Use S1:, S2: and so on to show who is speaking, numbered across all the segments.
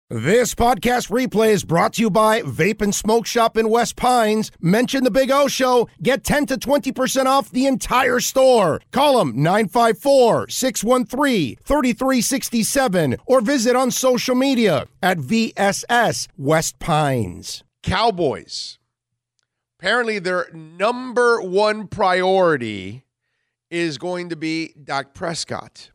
S1: This podcast replay is brought to you by Vape and Smoke Shop in West Pines. Mention the Big O Show. Get 10 to 20% off the entire store. Call them 954-613-3367 or visit on social media at VSS West Pines.
S2: Cowboys. Apparently their number one priority is going to be Dak Prescott.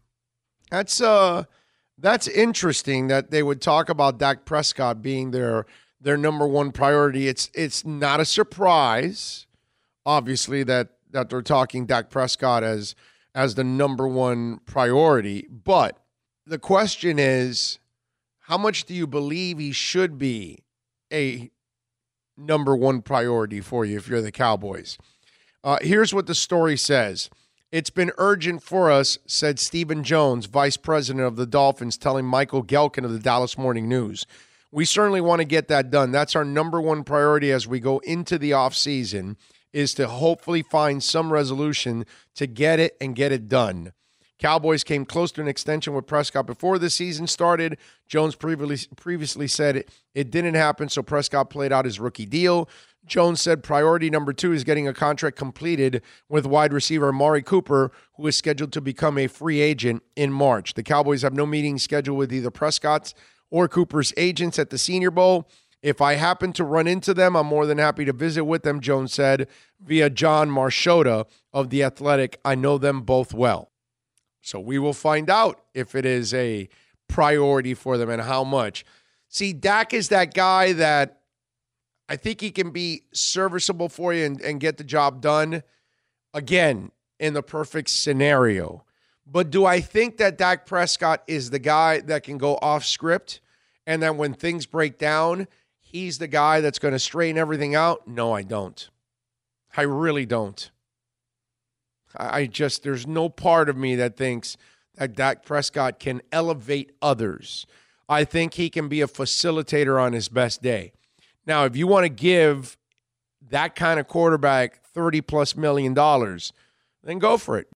S2: That's interesting that they would talk about Dak Prescott being their number one priority. It's not a surprise, obviously, that they're talking Dak Prescott as the number one priority. But the question is, how much do you believe he should be a number one priority for you if you're the Cowboys? Here's what the story says. It's been urgent for us, said Stephen Jones, vice president of the Dolphins, telling Michael Gelkin of the Dallas Morning News. We certainly want to get that done. That's our number one priority as we go into the offseason, is to hopefully find some resolution to get it and get it done. Cowboys came close to an extension with Prescott before the season started. Jones previously said it didn't happen, so Prescott played out his rookie deal. Jones said priority number 2 is getting a contract completed with wide receiver Amari Cooper, who is scheduled to become a free agent in March. The Cowboys have no meeting scheduled with either Prescott's or Cooper's agents at the Senior Bowl. If I happen to run into them, I'm more than happy to visit with them, Jones said via John Marchota of The Athletic. I know them both well. So we will find out if it is a priority for them and how much. See, Dak is that guy that I think he can be serviceable for you and get the job done, again, in the perfect scenario. But do I think that Dak Prescott is the guy that can go off script and that when things break down, he's the guy that's going to straighten everything out? No, I don't. I really don't. There's no part of me that thinks that Dak Prescott can elevate others. I think he can be a facilitator on his best day. Now, if you want to give that kind of quarterback $30+ million, then go for it.